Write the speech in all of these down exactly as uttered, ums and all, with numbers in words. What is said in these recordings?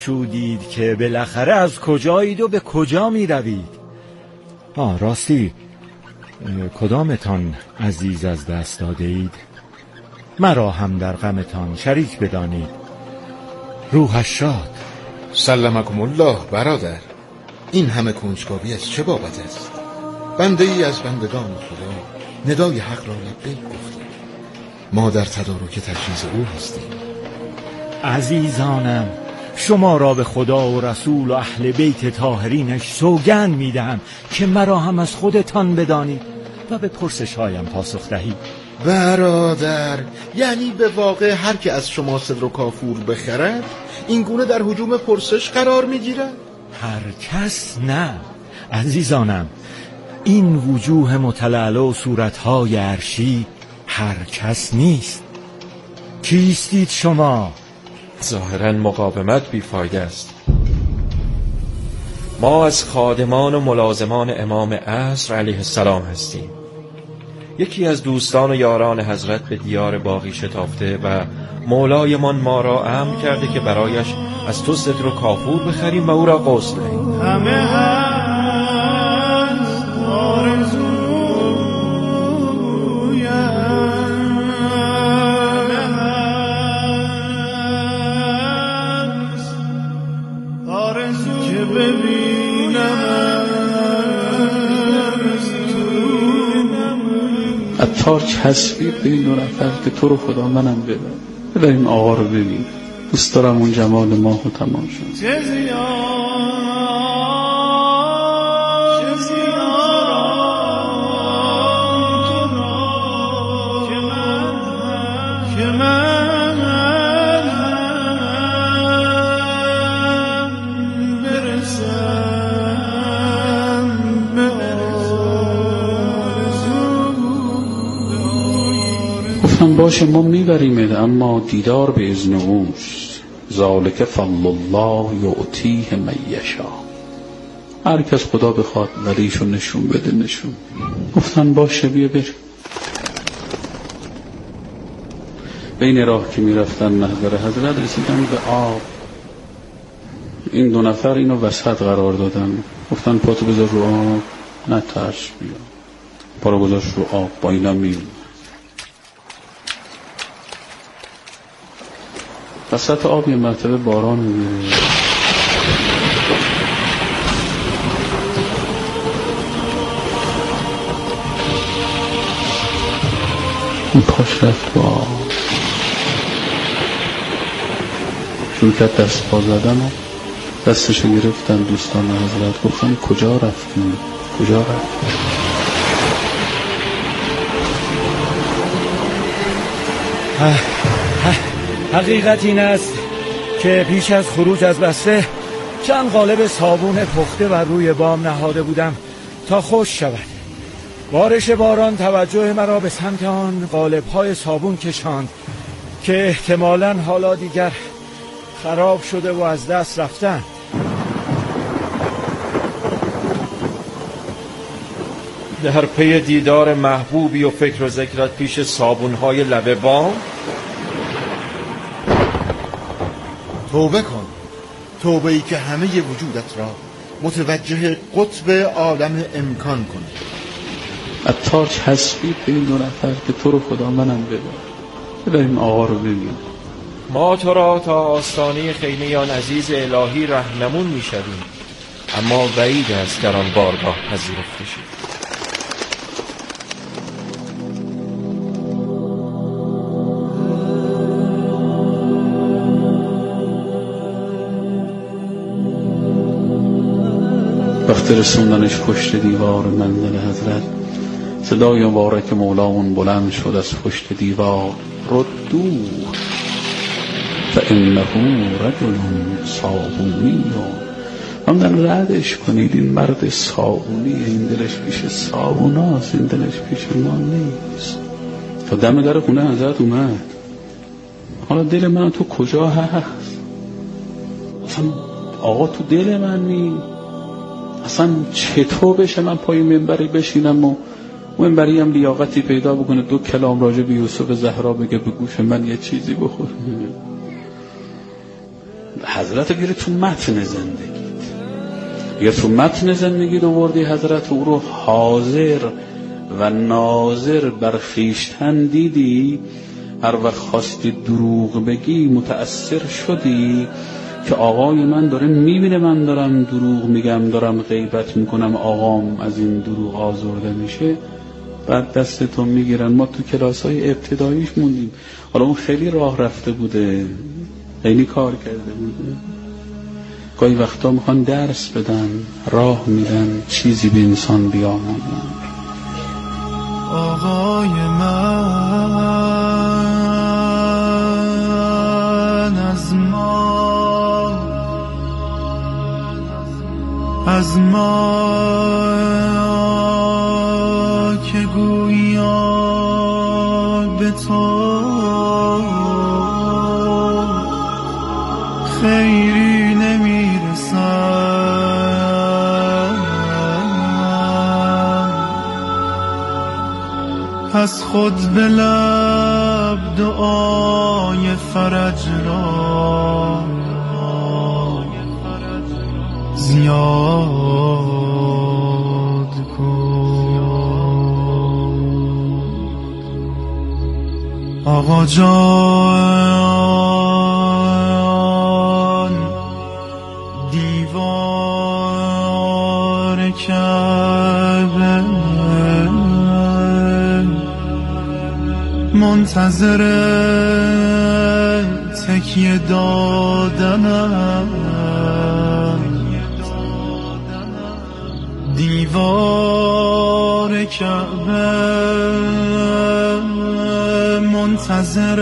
شودید که بالاخره از کجایید و به کجا می روید؟ آه راستی کدامتان عزیز از دست داده اید؟ مرا هم در غمتان شریک بدانید. روحش شاد. سلمکم الله برادر. این همه کنجکاوی از چه بابت است؟ بنده ای از بندگان خدا ندای حق را لبیک گفتیم. ما در تدارک تجهیز او هستیم. عزیزانم، شما را به خدا و رسول و اهل بیت طاهرینش سوگند میدهم که مرا هم از خودتان بدانید و به پرسش هایم پاسخ دهید. برادر، یعنی به واقع هر که از شما صدر و کافور بخرد این گونه در هجوم پرسش قرار میگیرد؟ هر کس نه عزیزانم، این وجوه متلعلع و صورتهای عرشی هر کس نیست. کیستید شما؟ ظاهراً مقاومت بیفایده است. ما از خادمان و ملازمان امام عصر علیه السلام هستیم. یکی از دوستان و یاران حضرت به دیار باغی شتافته و مولایمان ما را امر کرده که برایش از تو صدر و کافور بخریم و او را غسل دهیم. همه هست آرزویم، آرزو که ببینم عطار چسبید به این دو نفر که تو رو خدا منم ببر ببریم آقا رو ببین. دوست دارم اون جمال ماه و تمام شد. چه زیاد چه زیاد که من که من برسم به آرزو. گفتم باشه ما میبریمه، اما دیدار به اذن اوست. ذالک فضل الله یعطیه من یشاء. هر کس خدا بخواد ولیشو نشون بده نشون. گفتن باشه بیا بریم. بین راه که میرفتن محضر حضرت رسیدن به آب. این دو نفر اینو وسط قرار دادن. گفتن پاتو بذار رو آب، نه ترس بیا. پا رو گذاشت رو آب، با اینا میون. وسط آب یه مرتبه باران میگیره. این پاش رفت با آب. شروع کرد دست پا زدن و دستشو گرفتن دوستان حضرت. گفتن کجا رفتیم؟ کجا رفتیم؟ حقیقت این است که پیش از خروج از بسته چند قالب صابون پخته بر روی بام نهاده بودم تا خوش شود. بارش باران توجه مرا به سمت آن قالب‌های صابون کشاند که احتمالاً حالا دیگر خراب شده و از دست رفتن. در پی دیدار محبوبی و فکر و ذکرت پیش صابون‌های لب بام؟ توبه کن، توبه ای که همه وجودت را متوجه قطب عالم امکان کن. عطار چسبید به این دو نفر که تو رو خدا منم ببر ببریم آقا رو ببین. ما تو را تا آستانه خیمه آن عزیز الهی رهنمون می شویم، اما بعید است در آن بارگاه پذیرفته شد. وقتی رسوندنش پشت دیوار منزل حضرت، صدای مبارک مولاون بلند شد از پشت دیوار: ردو فانه رجل صابونی. همدن ردش کنید، این مرد صابونی، این دلش پیش صابوناست، این دلش پیش ما نیست. تا دم در خونه حضرت اومد. حالا دل من تو کجا هست؟ اصلا آقا تو دل من نیست. اصلا چطور بشه من پای منبری بشینم و منبری هم لیاقتی پیدا بکنه دو کلام راجع به یوسف زهرا بگه به گوش من یه چیزی بخور؟ حضرت بیاره تو متن زندگیت. یا تو متن زندگیت آوردی حضرت او رو حاضر و ناظر بر خویشتن دیدی، هر وقت خواستی دروغ بگی متأثر شدی که آقای من داره میبینه من دارم دروغ میگم، دارم غیبت میکنم، آقام از این دروغ آزرده میشه، بعد دستتون میگیرن. ما تو کلاس‌های ابتداییش موندیم، حالا اون خیلی راه رفته بوده، خیلی کار کرده بوده. گاهی وقتا میخوان درس بدن، راه میدن، چیزی به انسان بیاموزن. آقای من از ما از ما که گویا به تو خیری نمیرسد، پس خود به لب دعای فرج را زیاد کن. آقا جان دیوار کعبه منتظر تکیه دادنم، دیوار کعبه منتظر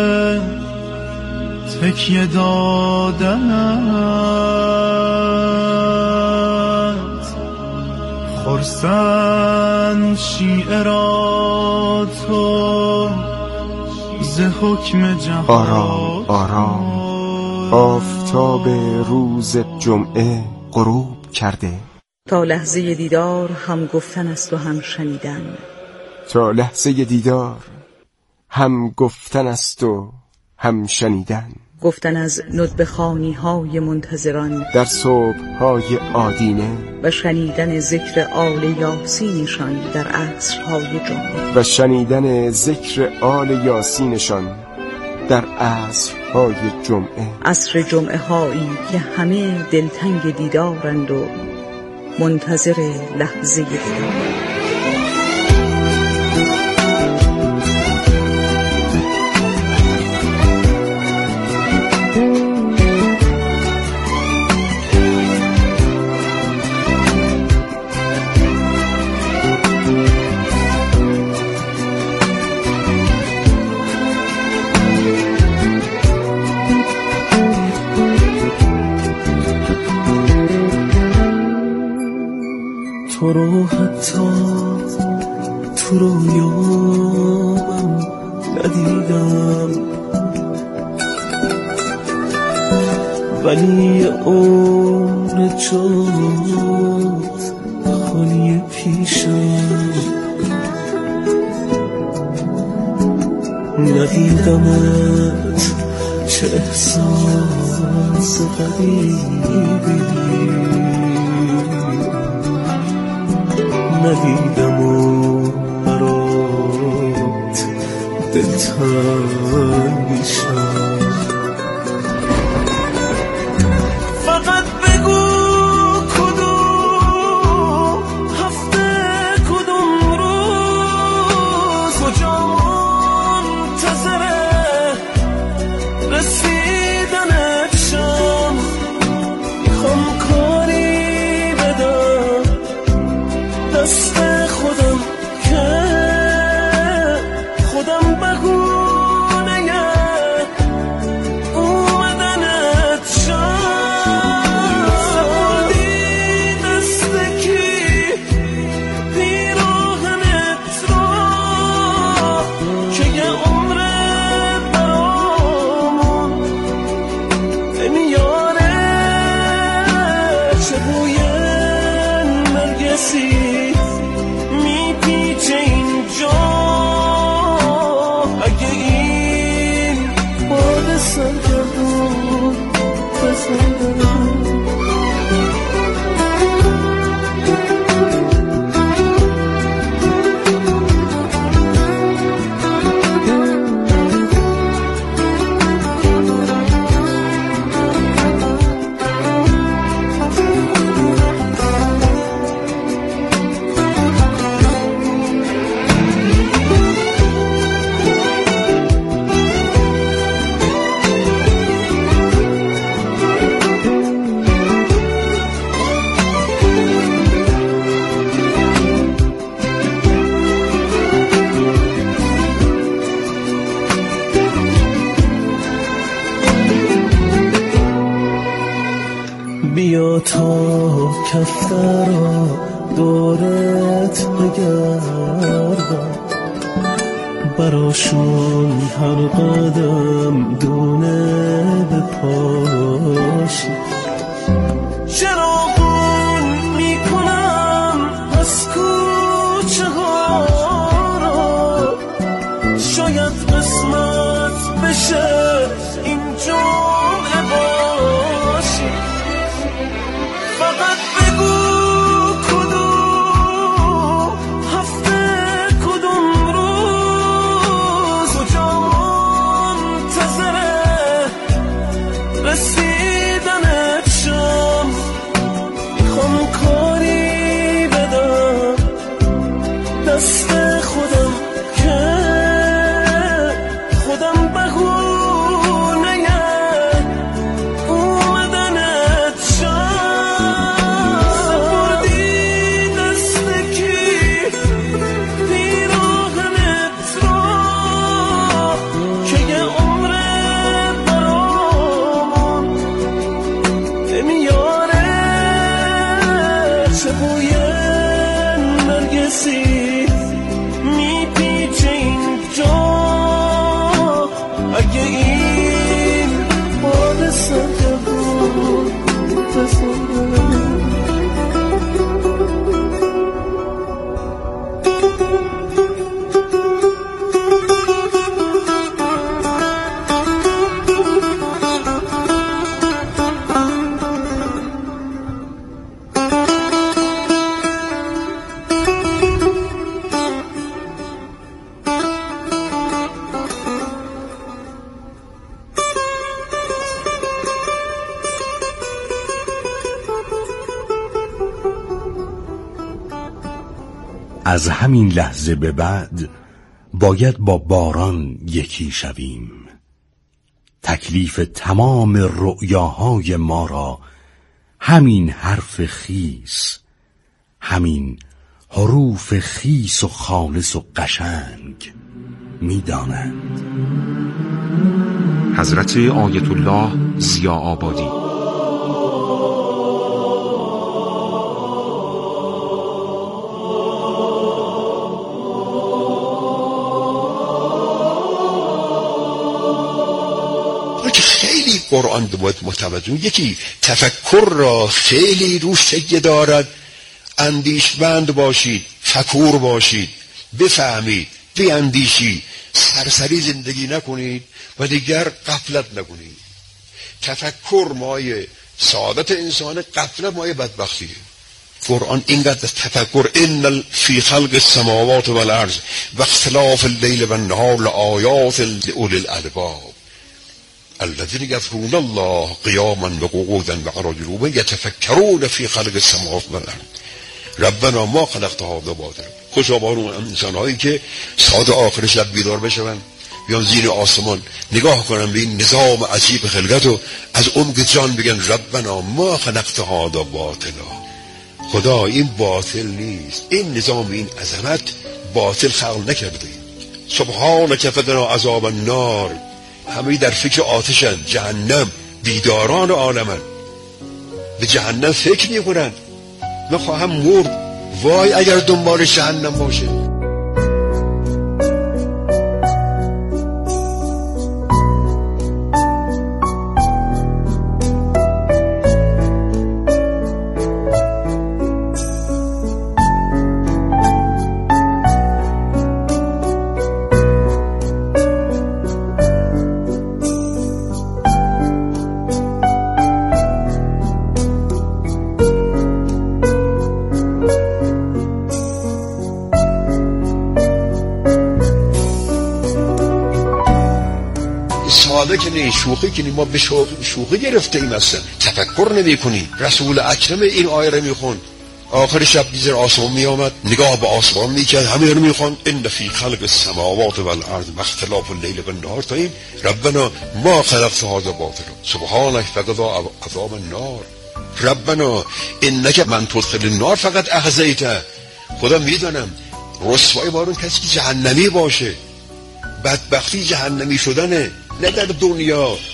تکیه دادنت، خرسند شیعه را تو ز حکم جهان. آرام آرام آفتاب روز جمعه غروب کرده، تا لحظه دیدار هم گفتن است و هم شنیدن. تا لحظه دیدار هم گفتن است و هم شنیدن. گفتن از ندبه خوانی های منتظران در صبح های آدینه، و شنیدن ذکر آل یاسینشان در عصرهای جمعه. و شنیدن ذکر آل یاسینشان در عصرهای جمعه. عصر جمعه هایی که همه دلتنگ دیدارند و منتظر لحظه دیدار. تو رو حتی تو رویامم ندیدم، ولی عمر جات خالی پیشم. ندیدمت چه احساس غریبی، ندیدم و برات دلتنگ میشم. فقط بگو کدوم هفته کدوم روز کجا منتظره رسیدنت شم. میخوام کاری بدم دست خودم که خودم بگونه‌ام بیا تا کفترا دورت بگردم، براشون هر قدم دونه بپاشی. چراغون میکنم از کوچه ها را، شاید قسمت بشه این جمعه باشی. فقط بگو کدوم هفته کدوم روز، کجا منتظره رسیدنت شم. میخوام کاری بدم دست خودم که خودم بهونه اومدنت شم. سپردی دست کی پیراهنت را که یه عمره برامون نمیاره. چه بوی نرگسی میپیچه اینجا، اگه این باد سرده بود بزاره. از همین لحظه به بعد باید با باران یکی شویم. تکلیف تمام رؤیاهای ما را همین حرف خیس، همین حروف خیس و خالص و قشنگ می‌دانند. حضرت آیت الله ضیاء‌آبادی. قرآن باید متوجه، یکی تفکر را خیلی روش تکیه دارد. اندیشمند باشید، فکور باشید، بفهمید، بیاندیشید، سرسری زندگی نکنید و دیگر غفلت نکنید. تفکر مایه سعادت انسان، غفلت مایه بدبختیه. قرآن اینقدر تفکر ان فی خلق السماوات والارض و اختلاف اللیل والنهار لآیات لأولی الالباب الذين يذكرون الله قياما وقعودا وعلى جنوبهم يتفكرون في خلق السماوات والارض ربنا ما خلقت هذا باطلا. خوشآبان اون انسان‌هایی که ساعت آخر شب بیدار بشون، بیان زیر آسمان نگاه کنن به این نظام عجیب خلقت و از عمق جان بگن ربنا ما خلقت هذا باطلا. خدا این باطل نیست، این نظام، این عظمت باطل خلق نکرده. سبحانك فقنا عذاب النار. همه در فکر آتشن، جهنم، بیداران عالمن به جهنم فکر میکنن. من خواهم مرد، وای اگر دنبال جهنم باشه. که نه شوخی که ما به شوخی گرفته ایم، اصلا تفکر نمی کنیم. رسول اکرم این آیه رو میخون، آخر شب زیر آسمان می آمد، نگاه به آسمان میکرد، همه رو میخون ان فی خلق السماوات والارض و اختلاف اللیل والنهار تا این ربنا ما خلقت هذا باطلا سبحانك فقنا عذاب النار. ربنا انک من تدخل النار فقط اخزیته. خدا میدانم رسوایی بارون کسی که جهنمی باشه، بدبختی جهنمی شدنه، نه در دنیا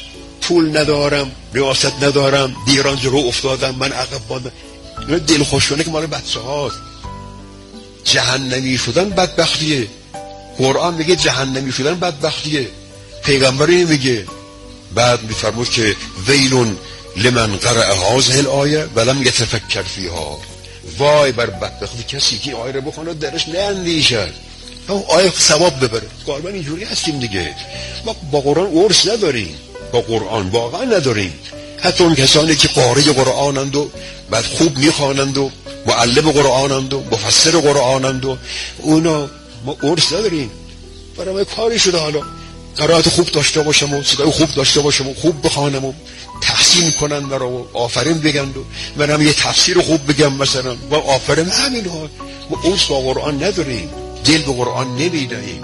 پول ندارم، ریاست ندارم، دیران جلو افتادم، من عقب ماندم. اینا دلخوشانه که مال بچه هاست. جهنمی شدن بدبختیه. قرآن میگه جهنمی شدن بدبختیه، پیغمبری میگه. بعد میفرمود که ویلون لمن قرأ هذه الآیه ولم یتفکر فیها. وای بر بدبختی کسی که آیه رو بخونه درش ناندیشد، اون آیه ثواب ببره. قرآن اینجوری هستیم دیگه. ما با قرآن ورث نداریم، با قرآن واقعا نداریم. حتی اون کسانی که قاری قرآنند و بعد خوب میخوانند و معلم قرآنند و مفسر قرآنند و اونا ما ورث نداریم. برای ما کاری شده حالا قرائت خوب داشته باشم و صدای خوب داشته باشم و خوب بخوانم و تحسین کنن مرا و آفرین بگن و منم یه تفسیر خوب بگم مثلا و آفرین. همین ها ما ورث با قرآن نداریم، دل به قرآن نمیدهیم.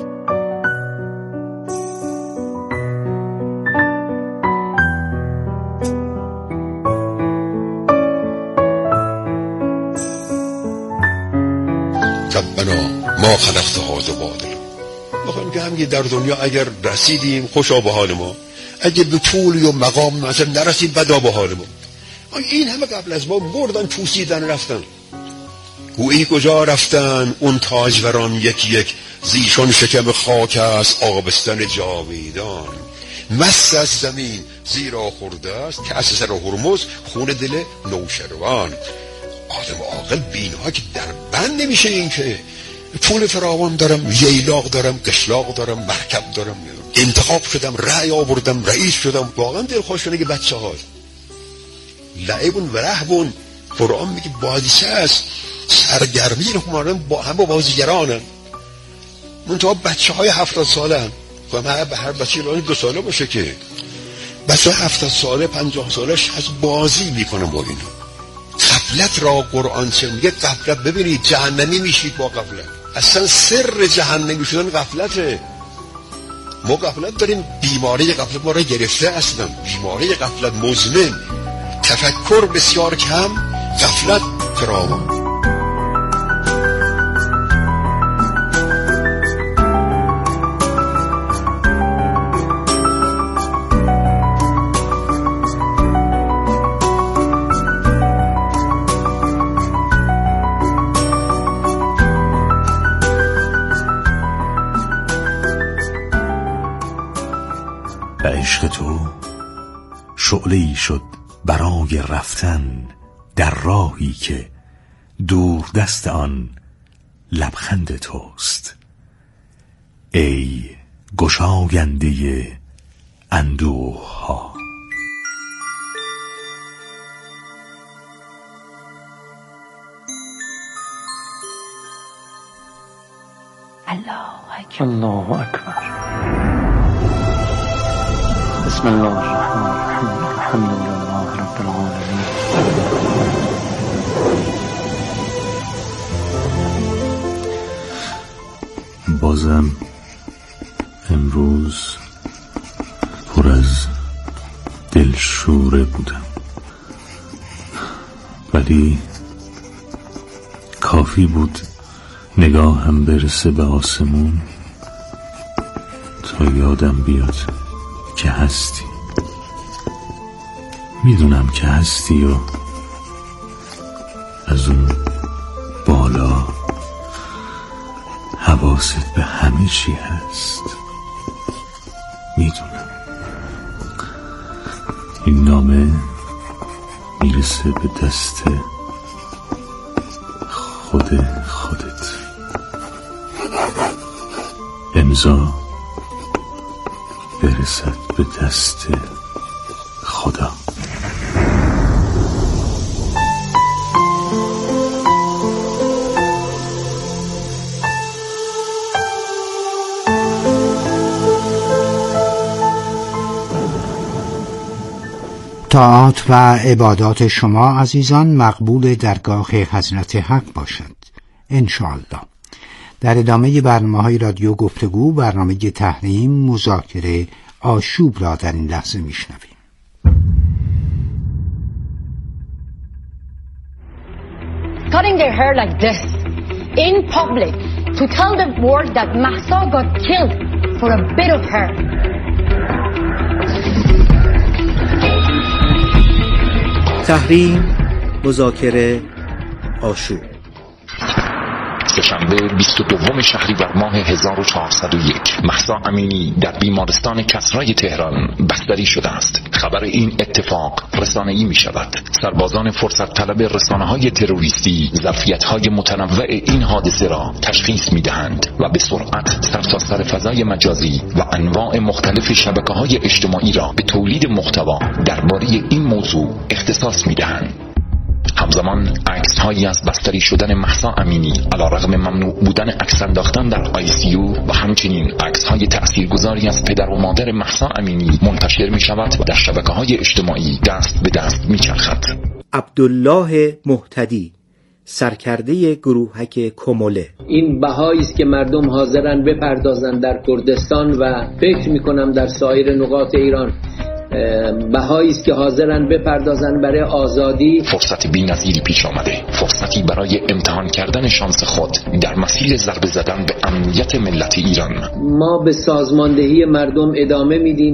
ربنا ما خلقت هذا باطلا. میخوایم که همین در دنیا اگر رسیدیم خوشا به حال ما، اگه به پول یا مقام مثلا نرسید بدا به حال ما. این همه قبل از ما مردن، پوسیدن، رفتن. گویی کجا رفتن اون تاجوران یک یک، زیشان شکم خاک است آبستن جاویدان. مست از زمین زیرا خورده است که از سر هرمز خون دل نوشروان. آدم عاقل بینا که در بند نمیشه. این که پول فراوان دارم، ییلاق دارم، قشلاق دارم، مرکب دارم، انتخاب شدم، رأی آوردم، رئیس شدم، واقعا دلخوشانه که بچه هاست. لعبون و رهبون. قرآن میگه بازیچه است، سرگرمی رو با هم با بازیگرانن. منتها بچه های هفتاد ساله هم و من به هر بچه لازم دو ساله باشه که بچه هفتاد ساله پنجاه سالش از بازی میکنه با اینا. غفلت را قرآن چه میگه؟ غفلت. ببینید جهنمی میشید با غفلت. اصلا سر جهنمی شدن غفلته. ما غفلت داریم، بیماری غفلت ما را گرفته. اصلا بیماری غفلت مزمن، تفکر بسیار کم، غفلت فراوان. عشق تو شعله‌ای شد برای رفتن در راهی که دور دست آن لبخند توست. ای گشاینده اندوه ها. الله اکبر. الله اکبر. بسم الله الرحمن الرحیم. الحمد لله رب العالمین. بازم امروز پر از دلشوره بودم، ولی کافی بود نگاهم برسه به آسمون تا یادم بیاد که هستی. میدونم که هستی و از اون بالا حواست به همه چی هست. میدونم این نامه میرسه به دست خود خودت. امضا برسد به دست خدا. طاعات و عبادات شما عزیزان مقبول درگاه حضرت حق باشد انشاءالله. در ادامه برنامه‌های رادیو گفتگو، برنامه تحریم، مذاکره، آشوب را در این لحظه میشنویم. Cutting their hair like this in public to tell the world that Mahsa got killed for a bit of hair. تحریم، مذاکره، آشوب. سه‌شنبه بیست و دوم شهریور ماه هزار و چهارصد و یک مهسا امینی در بیمارستان کسرای تهران بستری شده است. خبر این اتفاق رسانه‌ای می شود. سربازان فرصت طلب رسانه‌های تروریستی ظرفیت‌های متنوع این حادثه را تشخیص می دهند و به سرعت سرتاسر فضای مجازی و انواع مختلف شبکه‌های اجتماعی را به تولید محتوا درباره این موضوع اختصاص می دهند. همزمان عکس هایی از بستری شدن مهسا امینی علیرغم ممنوع بودن عکس انداختن در آی سی یو و همچنین عکس های تاثیرگذاری از پدر و مادر مهسا امینی منتشر می شود و در شبکه های اجتماعی دست به دست می چرخد. عبدالله مهتدی، سرکرده گروهک کموله: این بهایی است که مردم حاضرن بپردازن در کردستان و فکر می کنم در سایر نقاط ایران بهایی است که حاضرن بپردازن برای آزادی. فرصت بی‌نظیری پیش آمده، فرصتی برای امتحان کردن شانس خود در مسیر ضربه زدن به امنیت ملت ایران. ما به سازماندهی مردم ادامه میدیم،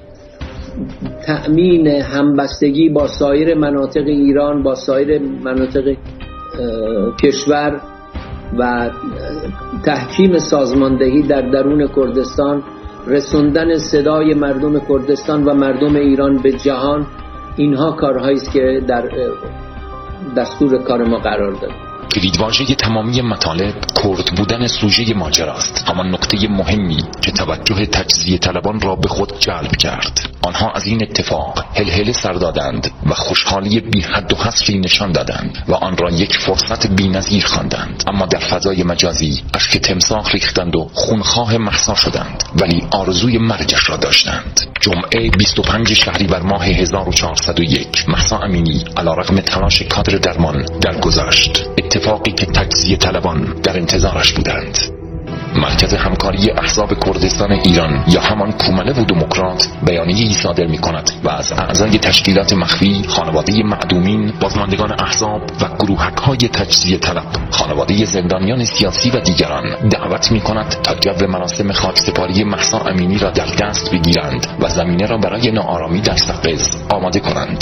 تأمین همبستگی با سایر مناطق ایران، با سایر مناطق کشور و تحکیم سازماندهی در درون کردستان، رسوندن صدای مردم کردستان و مردم ایران به جهان، اینها کارهایی است که در دستور کار ما قرار داریم. کلیدواژه تمامی مطالب کرد بودن سوژه ماجرا است، همان نکته مهمی که توجه تجزیه طلبان را به خود جلب کرد. آنها از این اتفاق هلهله سر دادند و خوشحالی بی حد و حصری نشان دادند و آن را یک فرصت بی‌نظیر خواندند، اما در فضای مجازی اشک تمساح ریختند و خونخواه مهسا شدند، ولی آرزوی مرگش را داشتند. جمعه بیست و پنج شهریور ماه هزار و چهارصد و یک مهسا امینی علیرغم تلاش کادر درمان درگذشت، اتفاقی که تجزیه طلبان در انتظارش بودند. مرکز همکاری احزاب کردستان ایران یا همان کومله و دموکرات بیانیه‌ای صادر می‌کند و از اعضای تشکیلات مخفی، خانواده معدومین، بازماندگان احزاب و گروهک‌های تجزیه طلب، خانواده زندانیان سیاسی و دیگران دعوت می‌کند تا جو مراسم خاکسپاری مهسا امینی را در دست بگیرند و زمینه را برای ناآرامی در سقز آماده کنند.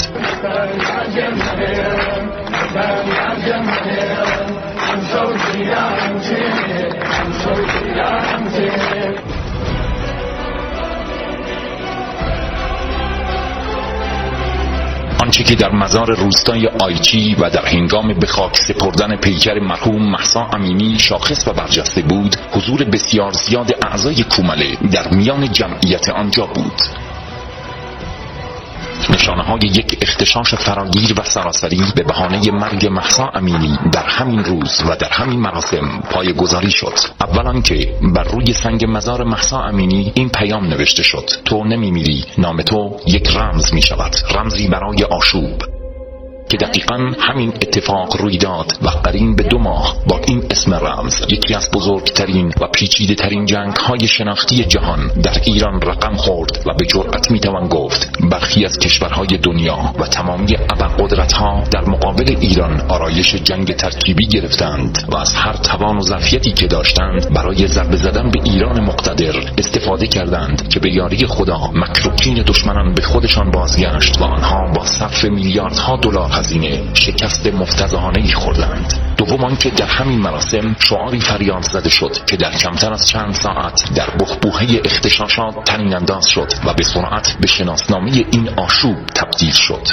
آنچه که در مزار روستای آیچی و در هنگام به خاک سپردن پیکر مرحوم مهسا امینی شاخص و برجسته بود، حضور بسیار زیاد اعضای کومله در میان جمعیت آنجا بود. نشانه های یک اغتشاش فراگیر و سراسری به بهانه مرگ مهسا امینی در همین روز و در همین مراسم پایه‌گذاری شد. اولا که بر روی سنگ مزار مهسا امینی این پیام نوشته شد: تو نمیمیری، نام تو یک رمز می شود، رمزی برای آشوب. که دقیقاً همین اتفاق روی داد و قرین به دو ماه با این اسم رمز یکی از بزرگترین و پیچیده ترین جنگ های شناختی جهان در ایران رقم خورد و به جرأت میتوان گفت برخی از کشورهای دنیا و تمامی ابرقدرت ها در مقابل ایران آرایش جنگ ترکیبی گرفتند و از هر توان و ظرفیتی که داشتند برای ضربه زدن به ایران مقتدر استفاده کردند که به یاری خدا مکر و کین دشمنان به خودشان بازگشت و آنها با صرف میلیاردها دلار هزینه شکست مفتضحانه‌ای خوردند. دوم آنکه در همین مراسم شعاری فریاد زده شد که در کمتر از چند ساعت در بحبوحه اغتشاشات طنین انداز شد و به سرعت به شناسنامه این آشوب تبدیل شد.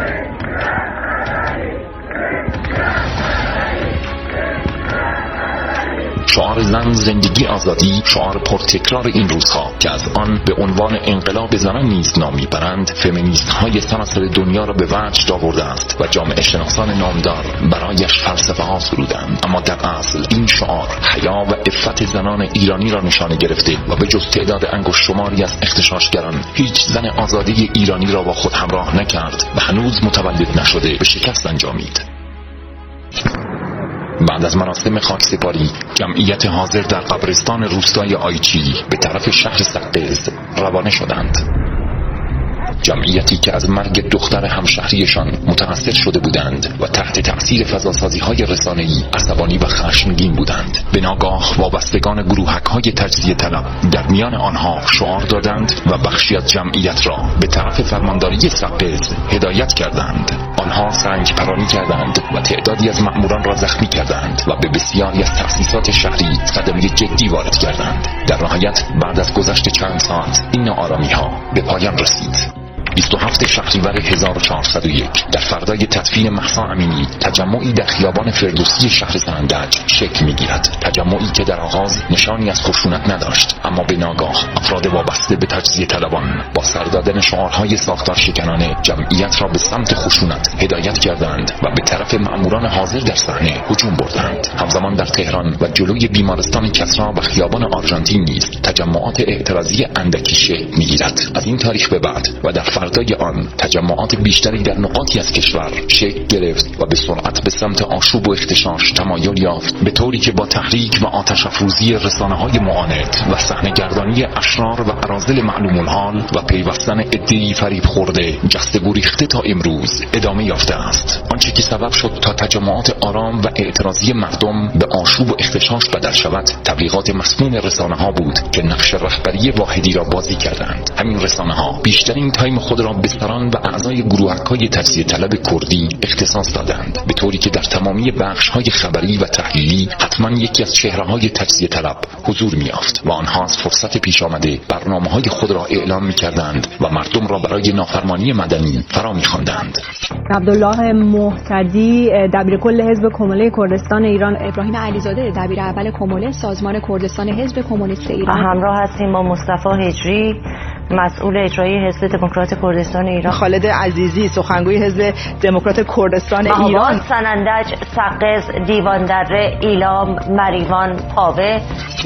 شعار زن زندگی آزادی، شعار پرتکرار این روزها که از آن به عنوان انقلاب زنان نیز نام میبرند، فمینیست های سراسر دنیا را به وجد آورده است و جامعه شناسان نامدار برایش فلسفه ها سرودند. اما در اصل این شعار حیا و عفت زنان ایرانی را نشانه گرفته و به جز تعداد انگشت شماری از اغتشاشگران هیچ زن آزادی ایرانی را با خود همراه نکرد و هنوز متولد نشده به شکست انجامید. بعد از مراسم خاکسپاری جمعیت حاضر در قبرستان روستای آیچی به طرف شهر سقز روانه شدند. جمعیتی که از مرگ دختر همشهریشان متأثر شده بودند و تحت تأثیر فضاسازی‌های رسانه‌ای عصبانی و خشمگین بودند. به ناگاه وابستگان گروهک‌های تجزیه طلب در میان آنها شعار دادند و بخشی از جمعیت را به طرف فرمانداری سقز هدایت کردند. آنها سنگ پرانی کردند و تعدادی از مأموران را زخمی کردند و به بسیاری از تأسیسات شهری صدمه جدی وارد کردند. در نهایت بعد از گذشت چند ساعت این ناآرامی‌ها به پایان رسید. بیست و هفتم شهریور هزار و چهارصد و یک در فردای تدفین مهسا امینی تجمعی در خیابان فردوسی شهر سنندج شکل می‌گیرد. تجمعی که در آغاز نشانی از خشونت نداشت، اما به ناگاه افراد وابسته به تجزیه طلبان با سر دادن شعارهای ساختار شکنانه جمعیت را به سمت خشونت هدایت کردند و به طرف مأموران حاضر در صحنه هجوم بردند. همزمان در تهران و جلوی بیمارستان کسری و خیابان آرژانتین نیز تجمعات اعتراضی اندکی شکل می‌گیرد. از این تاریخ به بعد و در فردای آن تجمعات بیشتری در نقاطی از کشور شکل گرفت و به سرعت به سمت آشوب و اختشاش تمایل یافت، به طوری که با تحریک و آتش افروزی رسانه‌های معاند و صحنه‌گردانی اشرار و اراذل معلوم الحال و پیوستن عده‌ای فریب خورده جسته گریخته تا امروز ادامه یافته است. آنچه که سبب شد تا تجمعات آرام و اعتراضی مردم به آشوب و اختشاش بدل شود تبلیغات مسموم رسانه‌ها بود که نقش رهبری واحدی را بازی کردند. همین رسانه‌ها بیشترین تایم خود را به سران و اعضای گروهک‌های تجزیه طلب کردی اختصاص دادند، به طوری که در تمامی بخش‌های خبری و تحلیلی حتما یکی از چهره‌های تجزیه طلب حضور می‌یافت و آنها از فرصت پیش آمده برنامه‌های خود را اعلام می‌کردند و مردم را برای نافرمانی مدنی فرا می‌خواندند. عبدالله مهتدی دبیرکل حزب کموله کردستان ایران، ابراهیم علیزاده دبیر اول کموله سازمان کردستان حزب کمونیست ایران همراه هستیم با مصطفی هجری مسئول اجرایی حزب دموکرات کردستان ایران، خالد عزیزی سخنگوی حزب دموکرات کردستان ایران، سنندج، سقز، دیواندره، ایلام، مریوان، پاوه.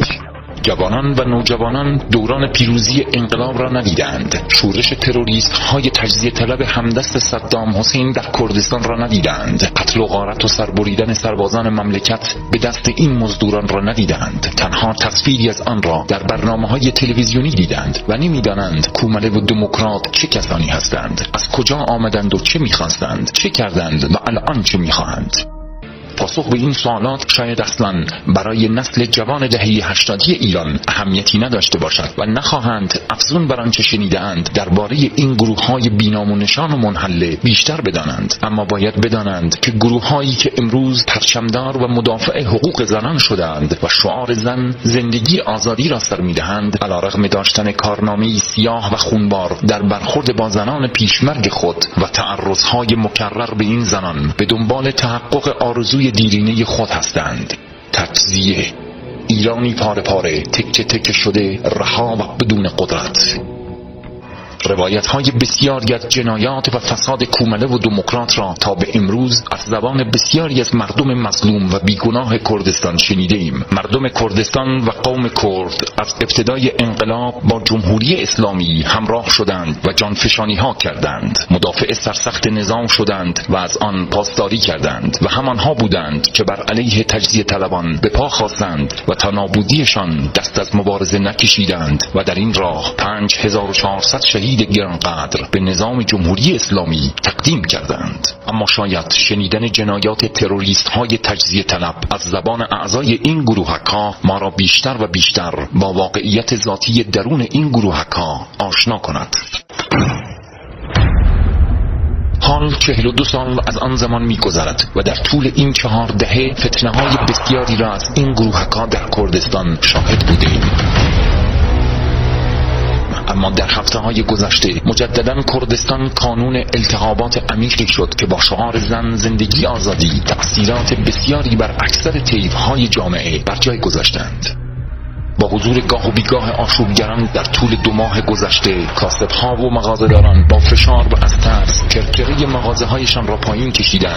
جوانان و نوجوانان دوران پیروزی انقلاب را ندیدند. شورش تروریست های تجزیه طلب همدست صدام حسین در کردستان را ندیدند. قتل و غارت و سربریدن سربازان مملکت به دست این مزدوران را ندیدند. تنها تصویری از آن را در برنامه‌های تلویزیونی دیدند و نمی‌دانند کومله و دموکرات چه کسانی هستند، از کجا آمدند و چه می‌خواستند، چه کردند و الان چه می‌خواهند. پاسخ به این سوالات شاید اصلا برای نسل جوان دهه هشتادی ایران اهمیتی نداشته باشد و نخواهند افزون بر آنچه شنیده‌اند درباره این گروه‌های بی‌نام و نشان و منحله بیشتر بدانند. اما باید بدانند که گروه‌هایی که امروز پرچمدار و مدافع حقوق زنان شده‌اند و شعار زن زندگی آزادی را سر می‌دهند، علی‌رغم داشتن کارنامه‌ای سیاه و خونبار در برخورد با زنان پیشمرگ خود و تعرض‌های مکرر به این زنان به دنبال تحقق آرزوی دیرینه خود هستند. تجزیه، ایرانی پاره پاره، تکه تکه شده، رها و بدون قدرت. روایت های بسیاری از جنایات و فساد کومله و دموکرات را تا به امروز از زبان بسیاری از مردم مظلوم و بیگناه کردستان شنیده ایم. مردم کردستان و قوم کرد از ابتدای انقلاب با جمهوری اسلامی همراه شدند و جانفشانی ها کردند، مدافع سرسخت نظام شدند و از آن پاسداری کردند و همانها بودند که بر علیه تجزیه طلبان به پا خواستند و تا نابودیشان دست از مبارزه نکشیدند و در این راه پنج هزار و چهارصد شهید گرانقدر به نظام جمهوری اسلامی تقدیم کردند. اما شاید شنیدن جنایات تروریست های تجزیه طلب از زبان اعضای این گروهک‌ها ما را بیشتر و بیشتر با واقعیت ذاتی درون این گروهک‌ها آشنا کند. حال چهل و دو سال از آن زمان می گذرد و در طول این چهار دهه فتنه های بسیاری را از این گروهک‌ها در کردستان شاهد بودیم. اما در هفته های گذشته مجددا کردستان کانون التهابات عمیقی شد که با شعار زن زندگی آزادی تأثیرات بسیاری بر اکثر طیف‌های جامعه بر جای گذاشتند. با حضور گاه و بیگاه آشوبگران در طول دو ماه گذشته، کاسب‌ها و مغازه‌داران با فشار و از ترس کرکره مغازه‌هایشان را پایین کشیدند